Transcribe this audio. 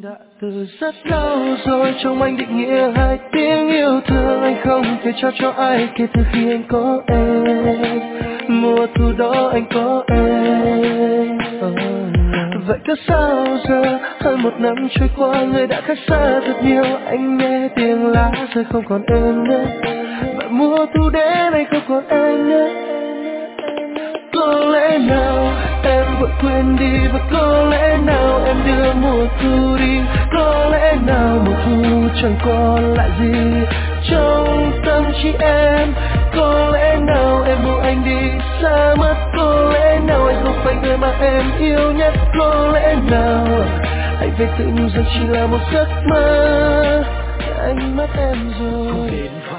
Đã từ rất lâu rồi trong anh định nghĩa hai tiếng yêu thương anh không thể trao cho ai kể từ khi anh có em. Mùa thu đó anh có em. Vậy cớ sao giờ hơn một năm trôi qua người đã cách xa thật nhiều. Anh nghe tiếng lá rơi không còn em nữa. Và mùa thu đến anh không còn em nữa. Có lẽ nào em vội quên đi và có lẽ nào em đưa mùa thu đi. Có lẽ nào mùa thu chẳng còn lại gì trong tâm trí em. Có lẽ nào em buông anh đi xa mất. Có lẽ nào anh không phải người mà em yêu nhất. Có lẽ nào hãy về tự rằng chỉ là một giấc mơ. Anh mất em rồi.